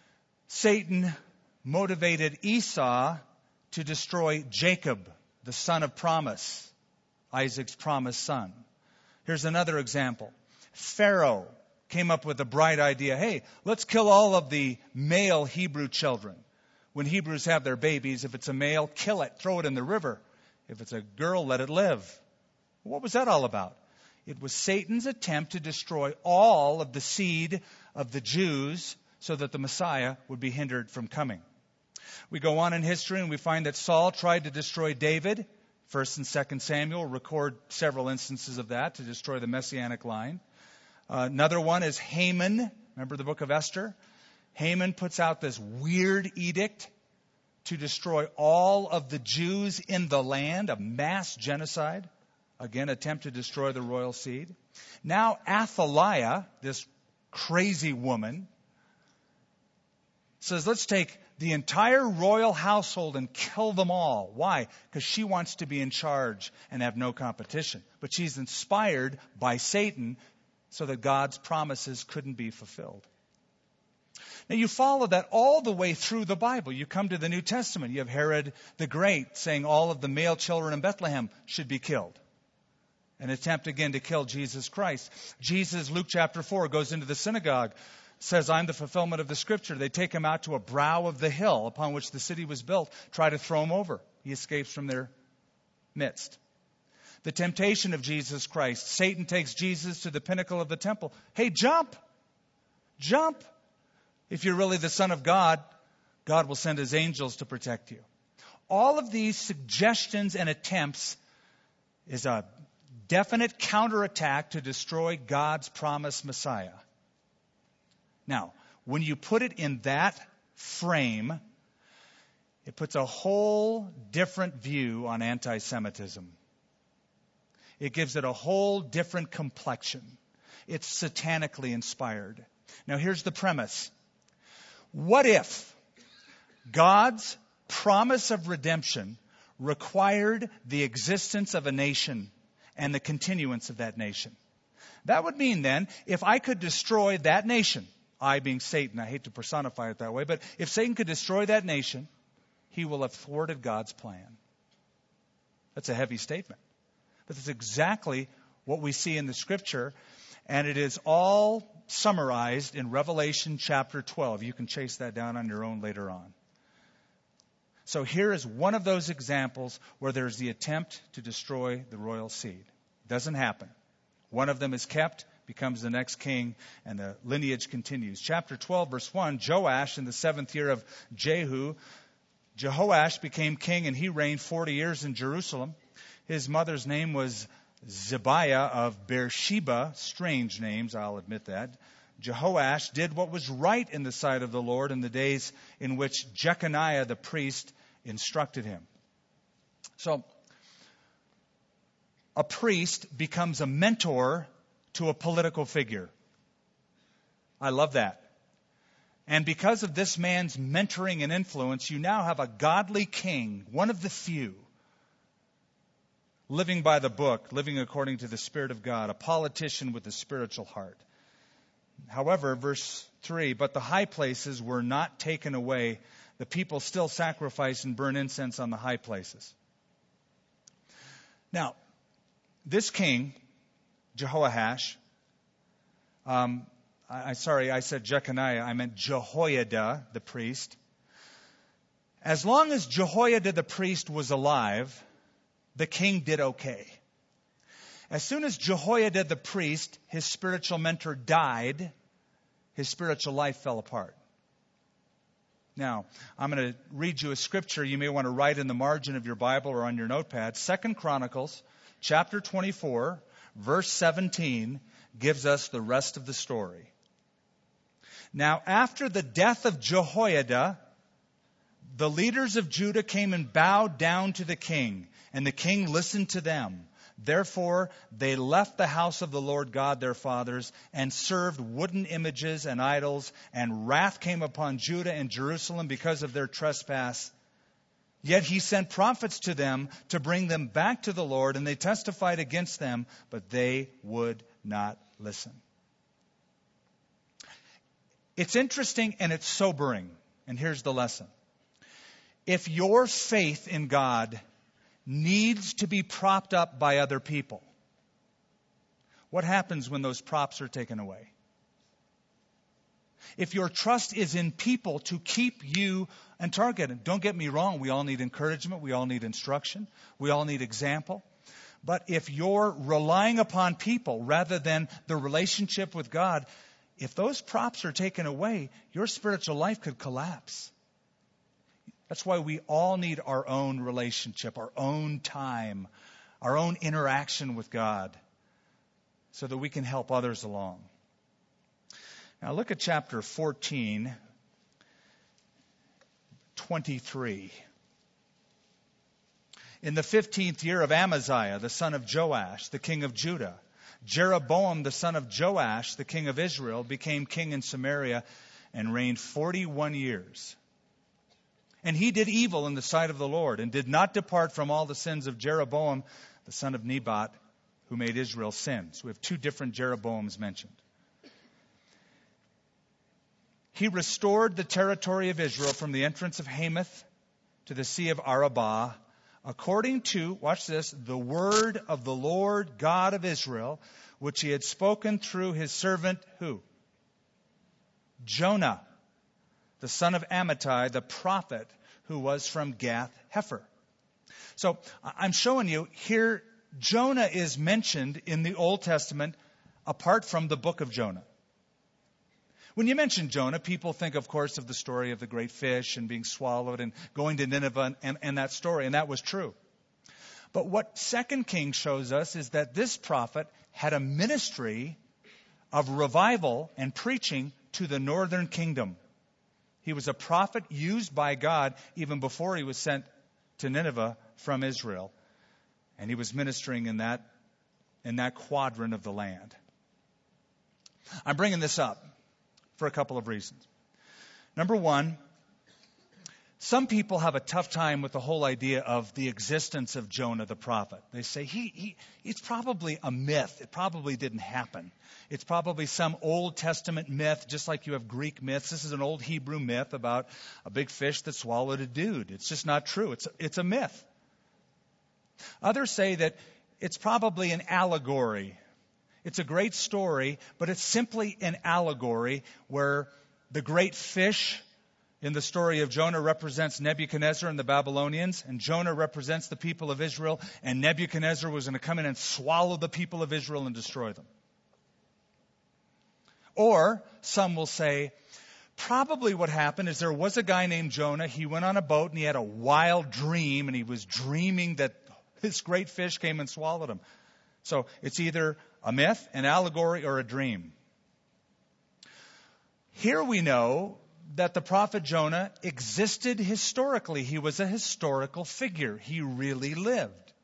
Satan motivated Esau to destroy Jacob, the son of promise, Isaac's promised son. Here's another example. Pharaoh came up with a bright idea. Hey, let's kill all of the male Hebrew children. When Hebrews have their babies, if it's a male, kill it, throw it in the river. If it's a girl, let it live. What was that all about? It was Satan's attempt to destroy all of the seed of the Jews so that the Messiah would be hindered from coming. We go on in history and we find that Saul tried to destroy David. 1st and 2nd Samuel record several instances of that to destroy the Messianic line. Another one is Haman. Remember the book of Esther? Haman puts out this weird edict to destroy all of the Jews in the land, a mass genocide. Again, attempt to destroy the royal seed. Now Athaliah, this crazy woman, says, let's take the entire royal household and kill them all. Why? Because she wants to be in charge and have no competition. But she's inspired by Satan so that God's promises couldn't be fulfilled. Now you follow that all the way through the Bible. You come to the New Testament. You have Herod the Great saying all of the male children in Bethlehem should be killed. An attempt again to kill Jesus Christ. Jesus, Luke chapter 4, goes into the synagogue, says, I'm the fulfillment of the Scripture. They take him out to a brow of the hill upon which the city was built, try to throw him over. He escapes from their midst. The temptation of Jesus Christ. Satan takes Jesus to the pinnacle of the temple. Hey, jump! Jump! If you're really the Son of God, God will send his angels to protect you. All of these suggestions and attempts is a definite counterattack to destroy God's promised Messiah. Now, when you put it in that frame, it puts a whole different view on anti-Semitism. It gives it a whole different complexion. It's satanically inspired. Now, here's the premise. What if God's promise of redemption required the existence of a nation and the continuance of that nation? That would mean then, if I could destroy that nation, I being Satan, I hate to personify it that way, but if Satan could destroy that nation, he will have thwarted God's plan. That's a heavy statement. But that's exactly what we see in the Scripture, and it is all summarized in Revelation chapter 12. You can chase that down on your own later on. So here is one of those examples where there's the attempt to destroy the royal seed. It doesn't happen. One of them is kept, becomes the next king, and the lineage continues. Chapter 12, verse 1, Joash, in the 7th year of Jehu, Jehoash became king, and he reigned 40 years in Jerusalem. His mother's name was Zibiah of Beersheba. Strange names, I'll admit that. Jehoash did what was right in the sight of the Lord in the days in which Jeconiah the priest instructed him. So, a priest becomes a mentor to a political figure. I love that. And because of this man's mentoring and influence, you now have a godly king, one of the few, living by the book, living according to the Spirit of God, a politician with a spiritual heart. However, verse 3, but the high places were not taken away. The people still sacrifice and burn incense on the high places. Now, this king, Jehoash, I said Jeconiah, I meant Jehoiada, the priest. As long as Jehoiada the priest was alive, the king did okay. As soon as Jehoiada the priest, his spiritual mentor, died, his spiritual life fell apart. Now, I'm going to read you a scripture you may want to write in the margin of your Bible or on your notepad. 2 Chronicles, chapter 24, verse 17, gives us the rest of the story. Now, after the death of Jehoiada, the leaders of Judah came and bowed down to the king, and the king listened to them. Therefore, they left the house of the Lord God their fathers and served wooden images and idols, and wrath came upon Judah and Jerusalem because of their trespass. Yet he sent prophets to them to bring them back to the Lord, and they testified against them, but they would not listen. It's interesting and it's sobering And here's the lesson. If your faith in God needs to be propped up by other people, what happens when those props are taken away? If your trust is in people to keep you and target, don't get me wrong, we all need encouragement, we all need instruction, we all need example. But if you're relying upon people rather than the relationship with God, if those props are taken away, your spiritual life could collapse. That's why we all need our own relationship, our own time, our own interaction with God, so that we can help others along. Now look at chapter 14, 23. In the 15th year of Amaziah, the son of Joash, the king of Judah, Jeroboam, the son of Joash, the king of Israel, became king in Samaria and reigned 41 years. And he did evil in the sight of the Lord and did not depart from all the sins of Jeroboam, the son of Nebat, who made Israel sin. So we have two different Jeroboams mentioned. He restored the territory of Israel from the entrance of Hamath to the Sea of Arabah, according to, watch this, the word of the Lord God of Israel, which he had spoken through his servant, who? Jonah, the son of Amittai, the prophet, who was from Gath-Hepher. So I'm showing you here, Jonah is mentioned in the Old Testament apart from the book of Jonah. When you mention Jonah, people think, of course, of the story of the great fish and being swallowed and going to Nineveh and that story, and that was true. But what 2 Kings shows us is that this prophet had a ministry of revival and preaching to the northern kingdom. He was a prophet used by God even before he was sent to Nineveh from Israel. And he was ministering in that quadrant of the land. I'm bringing this up for a couple of reasons. Number one, some people have a tough time with the whole idea of the existence of Jonah the prophet. They say it's probably a myth. It probably didn't happen. It's probably some Old Testament myth, just like you have Greek myths. This is an old Hebrew myth about a big fish that swallowed a dude. It's just not true. It's a myth. Others say that it's probably an allegory. It's a great story, but it's simply an allegory where the great fish in the story of Jonah represents Nebuchadnezzar and the Babylonians, and Jonah represents the people of Israel, and Nebuchadnezzar was going to come in and swallow the people of Israel and destroy them. Or some will say, probably what happened is there was a guy named Jonah. He went on a boat and he had a wild dream, and he was dreaming that this great fish came and swallowed him. So it's either a myth, an allegory, or a dream. Here we know that the prophet Jonah existed historically. He was a historical figure. He really lived.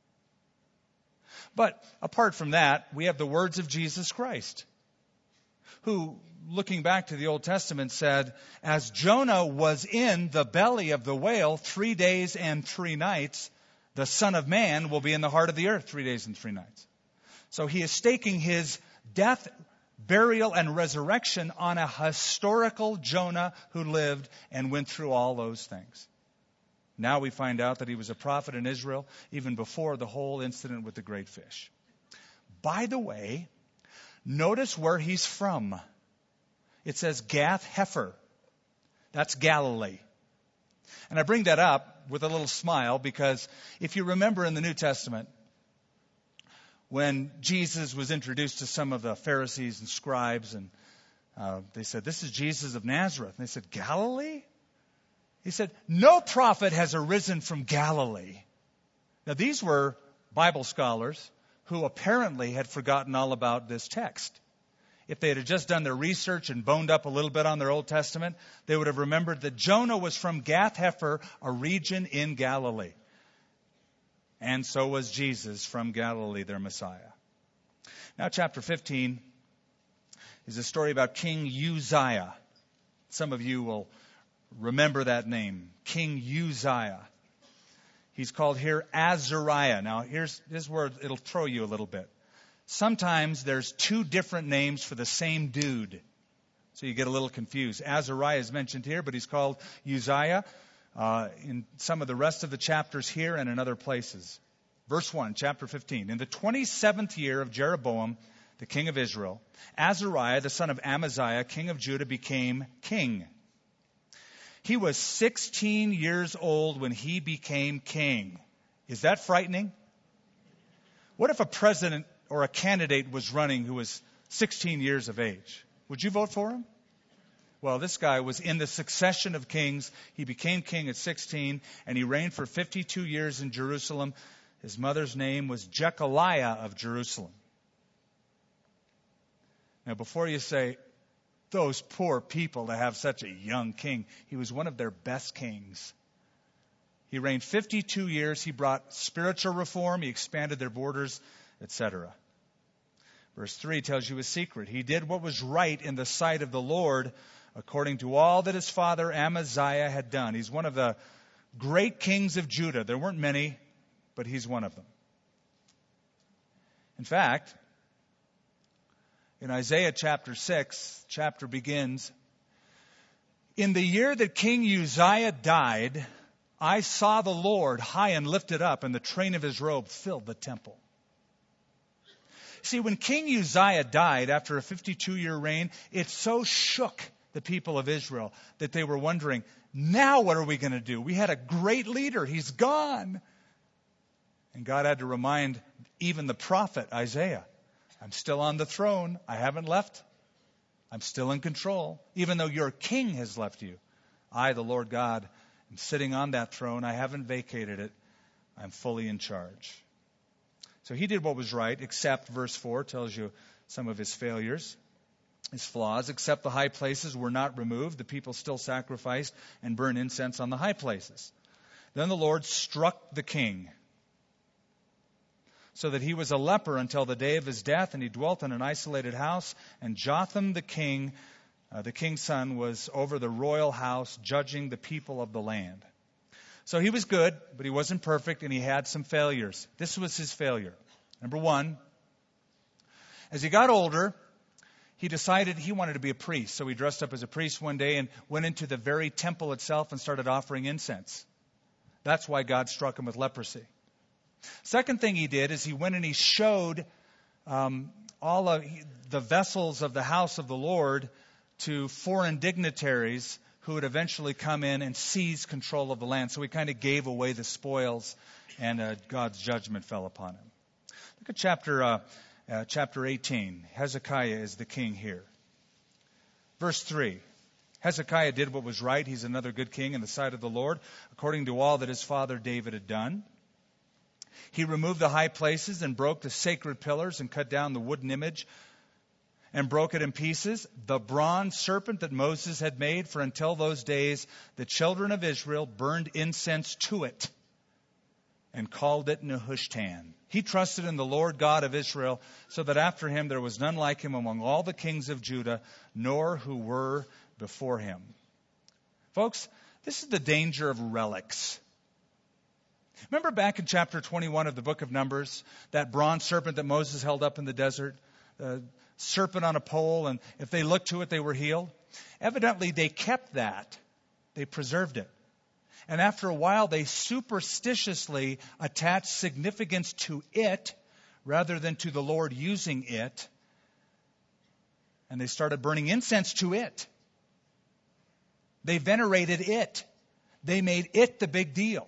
But apart from that, we have the words of Jesus Christ, who, looking back to the Old Testament, said, as Jonah was in the belly of the whale 3 days and 3 nights, the Son of Man will be in the heart of the earth 3 days and 3 nights. So he is staking his death, burial, and resurrection on a historical Jonah who lived and went through all those things. Now we find out that he was a prophet in Israel even before the whole incident with the great fish. By the way, notice where he's from. It says Gath-Hepher. That's Galilee. And I bring that up with a little smile because if you remember in the New Testament, when Jesus was introduced to some of the Pharisees and scribes, and they said, this is Jesus of Nazareth. And they said, Galilee? He said, no prophet has arisen from Galilee. Now, these were Bible scholars who apparently had forgotten all about this text. If they had just done their research and boned up a little bit on their Old Testament, they would have remembered that Jonah was from Gath-Hepher, a region in Galilee. And so was Jesus from Galilee, their Messiah. Now, chapter 15 is a story about King Uzziah. Some of you will remember that name, King Uzziah. He's called here Azariah. Now, here's where it'll throw you a little bit. Sometimes there's 2 different names for the same dude. So you get a little confused. Azariah is mentioned here, but he's called Uzziah in some of the rest of the chapters here and in other places. Verse 1, chapter 15. In the 27th year of Jeroboam, the king of Israel, Azariah, the son of Amaziah, king of Judah, became king. He was 16 years old when he became king. Is that frightening? What if a president or a candidate was running who was 16 years of age? Would you vote for him? Well, this guy was in the succession of kings. He became king at 16, and he reigned for 52 years in Jerusalem. His mother's name was Jechaliah of Jerusalem. Now, before you say, those poor people to have such a young king, he was one of their best kings. He reigned 52 years. He brought spiritual reform. He expanded their borders, etc. Verse 3 tells you a secret. He did what was right in the sight of the Lord, according to all that his father Amaziah had done. He's one of the great kings of Judah. There weren't many, but he's one of them. In fact, in Isaiah chapter 6, chapter begins, in the year that King Uzziah died, I saw the Lord high and lifted up, and the train of his robe filled the temple. See, when King Uzziah died after a 52-year reign, it so shook the people of Israel that they were wondering, now what are we going to do? We had a great leader. He's gone. And God had to remind even the prophet Isaiah, I'm still on the throne. I haven't left. I'm still in control. Even though your king has left you, I, the Lord God, am sitting on that throne. I haven't vacated it. I'm fully in charge. So he did what was right, except, verse 4 tells you some of his failures, his flaws. Except the high places were not removed. The people still sacrificed and burned incense on the high places. Then the Lord struck the king, so that he was a leper until the day of his death, and he dwelt in an isolated house. And Jotham the king's son, was over the royal house, judging the people of the land. So he was good, but he wasn't perfect, and he had some failures. This was his failure. Number one, as he got older, he decided he wanted to be a priest. So he dressed up as a priest one day and went into the very temple itself and started offering incense. That's why God struck him with leprosy. Second thing he did is he went and he showed all of the vessels of the house of the Lord to foreign dignitaries who would eventually come in and seize control of the land. So he kind of gave away the spoils, and God's judgment fell upon him. Look at chapter 18. Hezekiah is the king here. Verse 3. Hezekiah did what was right. He's another good king in the sight of the Lord, according to all that his father David had done. He removed the high places and broke the sacred pillars and cut down the wooden image and broke it in pieces, the bronze serpent that Moses had made, for until those days the children of Israel burned incense to it and called it Nehushtan. He trusted in the Lord God of Israel, so that after him there was none like him among all the kings of Judah, nor who were before him. Folks, this is the danger of relics. Remember back in chapter 21 of the book of Numbers, that bronze serpent that Moses held up in the desert, the serpent on a pole, and if they looked to it, they were healed? Evidently, they kept that. They preserved it. And after a while, they superstitiously attached significance to it rather than to the Lord using it. And they started burning incense to it. They venerated it. They made it the big deal.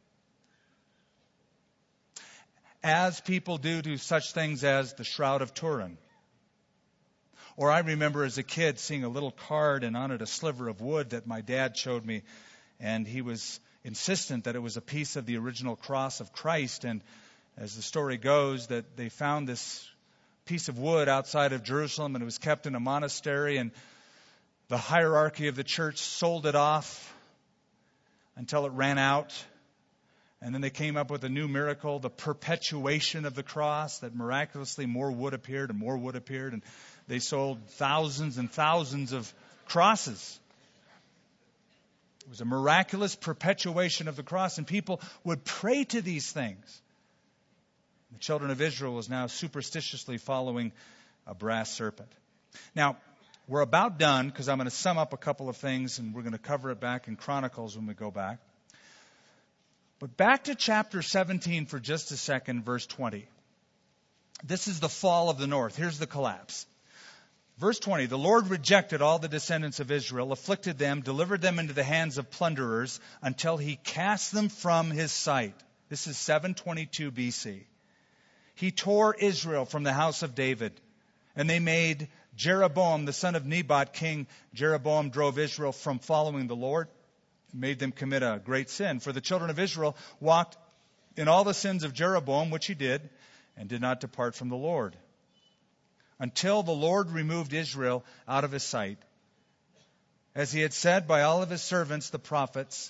As people do to such things as the Shroud of Turin. Or I remember as a kid seeing a little card and on it a sliver of wood that my dad showed me, and he was insistent that it was a piece of the original cross of Christ. And as the story goes, that they found this piece of wood outside of Jerusalem, and it was kept in a monastery, and the hierarchy of the church sold it off until it ran out. And then they came up with a new miracle, the perpetuation of the cross, that miraculously more wood appeared and more wood appeared. And they sold thousands and thousands of crosses. It was a miraculous perpetuation of the cross, and people would pray to these things. The children of Israel was now superstitiously following a brass serpent. Now, we're about done because I'm going to sum up a couple of things and we're going to cover it back in Chronicles when we go back. But back to chapter 17 for just a second, verse 20. This is the fall of the north. Here's the collapse. Verse 20, the Lord rejected all the descendants of Israel, afflicted them, delivered them into the hands of plunderers until he cast them from his sight. This is 722 BC. He tore Israel from the house of David, and they made Jeroboam, the son of Nebat, king. Jeroboam drove Israel from following the Lord, made them commit a great sin. For the children of Israel walked in all the sins of Jeroboam, which he did, and did not depart from the Lord, until the Lord removed Israel out of his sight, as he had said by all of his servants, the prophets.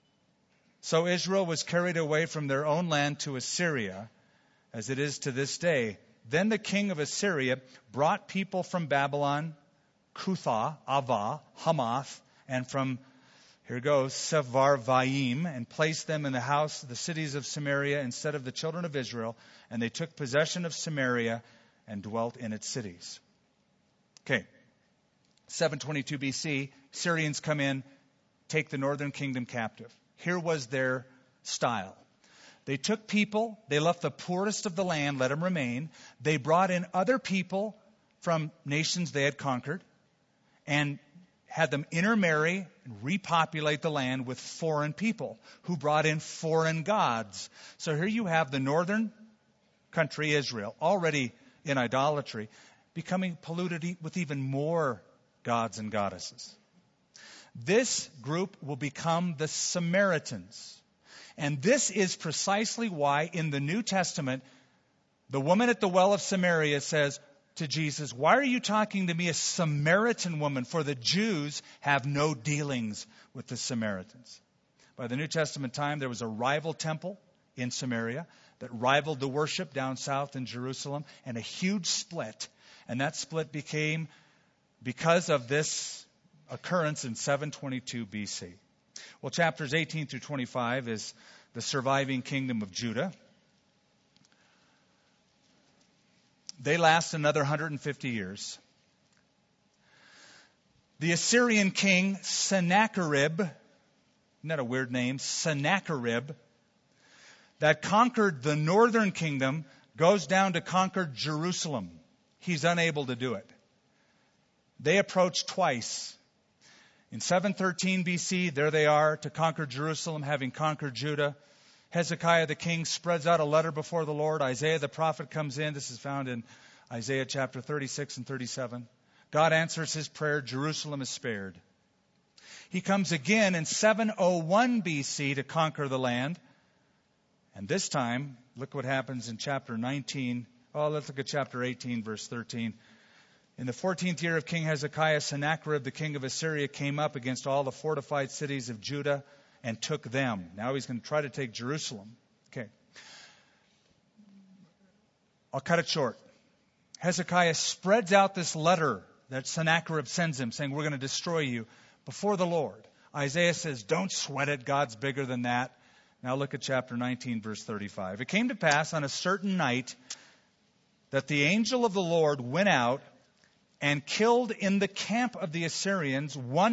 So Israel was carried away from their own land to Assyria, as it is to this day. Then the king of Assyria brought people from Babylon, Cutha, Ava, Hamath, and from, here goes, Sepharvaim, and placed them in the cities of Samaria instead of the children of Israel, and they took possession of Samaria and dwelt in its cities. Okay, 722 BC, Syrians come in, take the northern kingdom captive. Here was their style. They took people, they left the poorest of the land, let them remain. They brought in other people from nations they had conquered and had them intermarry and repopulate the land with foreign people who brought in foreign gods. So here you have the northern country, Israel, already in idolatry, becoming polluted with even more gods and goddesses. This group will become the Samaritans. And this is precisely why in the New Testament, the woman at the well of Samaria says to Jesus, "Why are you talking to me, a Samaritan woman? For the Jews have no dealings with the Samaritans." By the New Testament time, there was a rival temple in Samaria that rivaled the worship down south in Jerusalem, and a huge split. And that split became because of this occurrence in 722 BC. Well, chapters 18 through 25 is the surviving kingdom of Judah. They last another 150 years. The Assyrian king Sennacherib, isn't that a weird name? Sennacherib, that conquered the northern kingdom, goes down to conquer Jerusalem. He's unable to do it. They approach twice. In 713 BC, there they are to conquer Jerusalem, having conquered Judah. Hezekiah the king spreads out a letter before the Lord. Isaiah the prophet comes in. This is found in Isaiah chapter 36 and 37. God answers his prayer. Jerusalem is spared. He comes again in 701 BC to conquer the land. And this time, look what happens in chapter 19. Oh, let's look at chapter 18, verse 13. In the 14th year of King Hezekiah, Sennacherib, the king of Assyria, came up against all the fortified cities of Judah and took them. Now he's going to try to take Jerusalem. Okay. I'll cut it short. Hezekiah spreads out this letter that Sennacherib sends him, saying, "We're going to destroy you," before the Lord. Isaiah says, "Don't sweat it. God's bigger than that." Now look at chapter 19, verse 35. It came to pass on a certain night that the angel of the Lord went out and killed in the camp of the Assyrians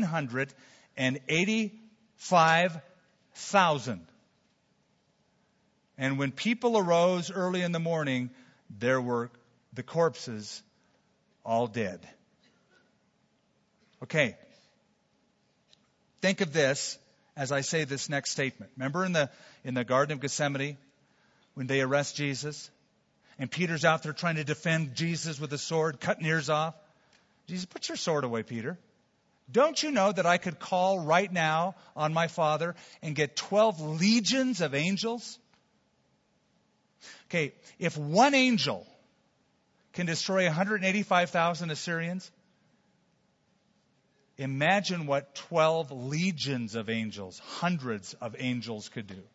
185,000. And when people arose early in the morning, there were the corpses all dead. Okay. Think of this as I say this next statement. Remember in the Garden of Gethsemane when they arrest Jesus? And Peter's out there trying to defend Jesus with a sword, cutting ears off. Jesus, put your sword away, Peter. Don't you know that I could call right now on my Father and get 12 legions of angels? Okay, if one angel can destroy 185,000 Assyrians, imagine what 12 legions of angels, hundreds of angels could do.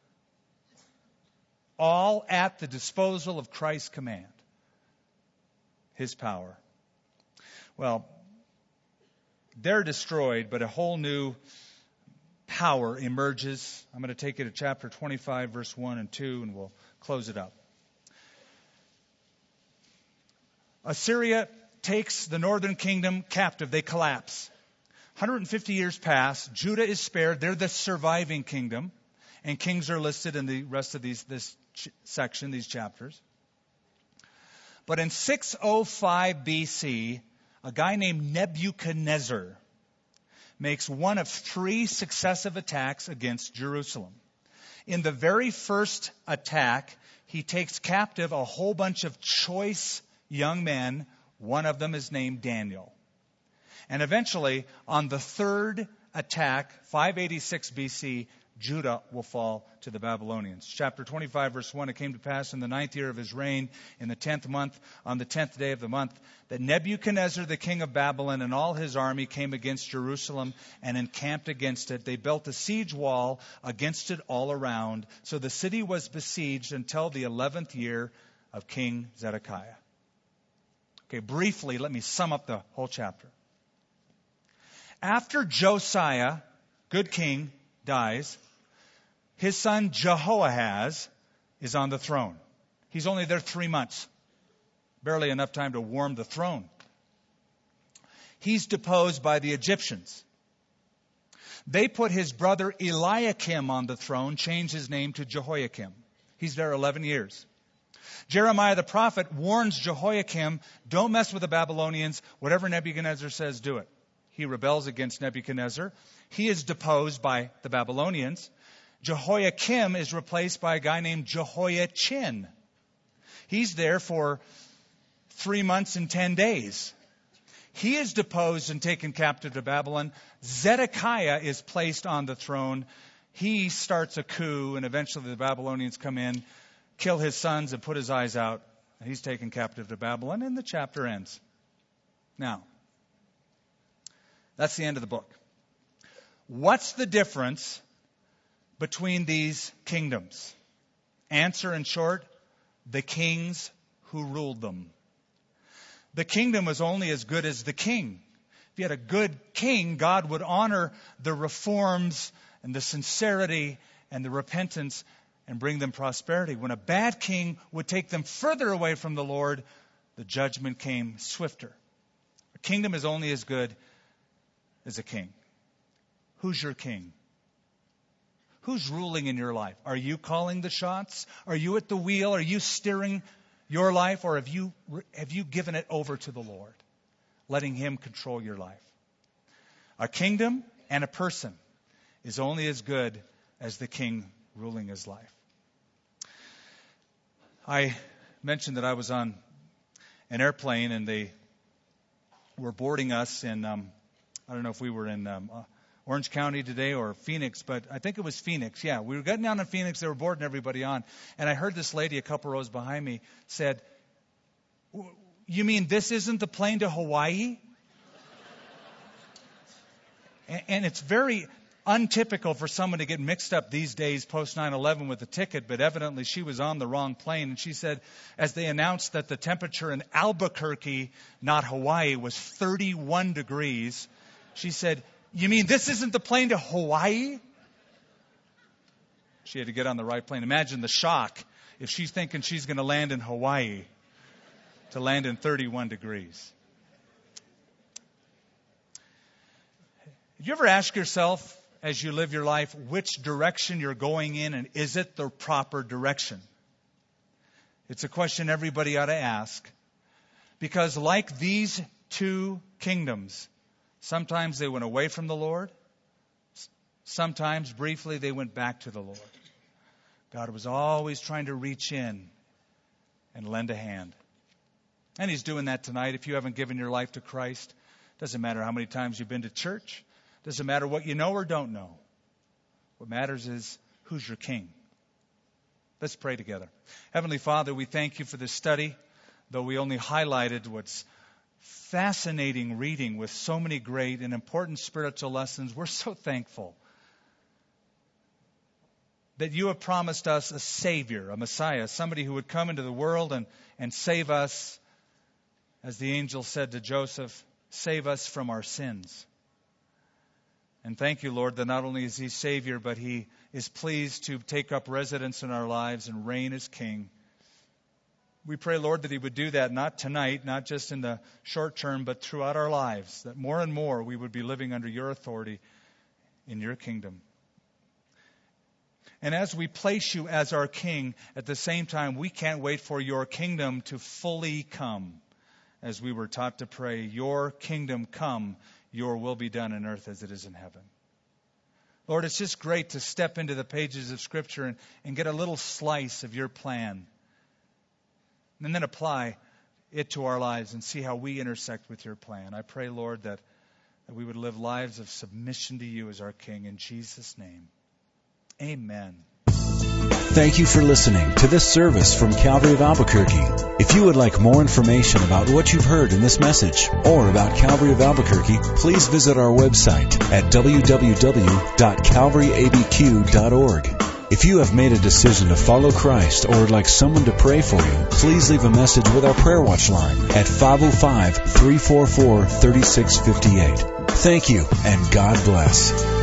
All at the disposal of Christ's command. His power. Well, they're destroyed, but a whole new power emerges. I'm going to take you to chapter 25, verse 1 and 2, and we'll close it up. Assyria takes the northern kingdom captive. They collapse. 150 years pass. Judah is spared. They're the surviving kingdom. And kings are listed in the rest of this section, these chapters. But in 605 BC, a guy named Nebuchadnezzar makes one of 3 successive attacks against Jerusalem. In the very first attack, he takes captive a whole bunch of choice young men. One of them is named Daniel. And eventually, on the third attack, 586 BC, Judah will fall to the Babylonians. Chapter 25, verse 1, it came to pass in the 9th year of his reign, in the 10th month, on the 10th day of the month, that Nebuchadnezzar, the king of Babylon, and all his army came against Jerusalem and encamped against it. They built a siege wall against it all around. So the city was besieged until the 11th year of King Zedekiah. Okay, briefly, let me sum up the whole chapter. After Josiah, good king, dies, his son Jehoahaz is on the throne. He's only there 3 months. Barely enough time to warm the throne. He's deposed by the Egyptians. They put his brother Eliakim on the throne, changed his name to Jehoiakim. He's there 11 years. Jeremiah the prophet warns Jehoiakim, don't mess with the Babylonians. Whatever Nebuchadnezzar says, do it. He rebels against Nebuchadnezzar. He is deposed by the Babylonians. Jehoiakim is replaced by a guy named Jehoiachin. He's there for 3 months and 10 days. He is deposed and taken captive to Babylon. Zedekiah is placed on the throne. He starts a coup, and eventually the Babylonians come in, kill his sons, and put his eyes out. He's taken captive to Babylon, and the chapter ends. Now, that's the end of the book. What's the difference between these kingdoms? Answer in short, the kings who ruled them. The kingdom was only as good as the king. If you had a good king, God would honor the reforms and the sincerity and the repentance and bring them prosperity. When a bad king would take them further away from the Lord, the judgment came swifter. A kingdom is only as good as a king. Who's your king? Who's ruling in your life? Are you calling the shots? Are you at the wheel? Are you steering your life? Or have you given it over to the Lord, letting Him control your life? A kingdom and a person is only as good as the king ruling his life. I mentioned that I was on an airplane and they were boarding us in, I don't know if we were in Orange County today or Phoenix, but I think it was Phoenix. Yeah, we were getting down in Phoenix. They were boarding everybody on. And I heard this lady a couple rows behind me said, "You mean this isn't the plane to Hawaii?" And it's very untypical for someone to get mixed up these days post 9/11 with a ticket, but evidently she was on the wrong plane. And she said, as they announced that the temperature in Albuquerque, not Hawaii, was 31 degrees, she said, "You mean this isn't the plane to Hawaii?" She had to get on the right plane. Imagine the shock if she's thinking she's going to land in Hawaii to land in 31 degrees. Did you ever ask yourself, as you live your life, which direction you're going in, and is it the proper direction? It's a question everybody ought to ask. Because like these two kingdoms, sometimes they went away from the Lord. Sometimes, briefly, they went back to the Lord. God was always trying to reach in and lend a hand. And He's doing that tonight. If you haven't given your life to Christ, doesn't matter how many times you've been to church. Doesn't matter what you know or don't know. What matters is who's your king. Let's pray together. Heavenly Father, we thank You for this study. Though we only highlighted what's fascinating reading with so many great and important spiritual lessons, we're so thankful that You have promised us a Savior, a Messiah, somebody who would come into the world and save us, as the angel said to Joseph, save us from our sins. And thank You, Lord, that not only is He Savior, but He is pleased to take up residence in our lives and reign as King. We pray, Lord, that He would do that not tonight, not just in the short term, but throughout our lives, that more and more we would be living under Your authority in Your kingdom. And as we place You as our King, at the same time, we can't wait for Your kingdom to fully come. As we were taught to pray, Your kingdom come, Your will be done on earth as it is in heaven. Lord, it's just great to step into the pages of Scripture and get a little slice of Your plan. And then apply it to our lives and see how we intersect with Your plan. I pray, Lord, that we would live lives of submission to You as our King. In Jesus' name, amen. Thank you for listening to this service from Calvary of Albuquerque. If you would like more information about what you've heard in this message or about Calvary of Albuquerque, please visit our website at www.calvaryabq.org. If you have made a decision to follow Christ or would like someone to pray for you, please leave a message with our Prayer Watch line at 505-344-3658. Thank you, and God bless.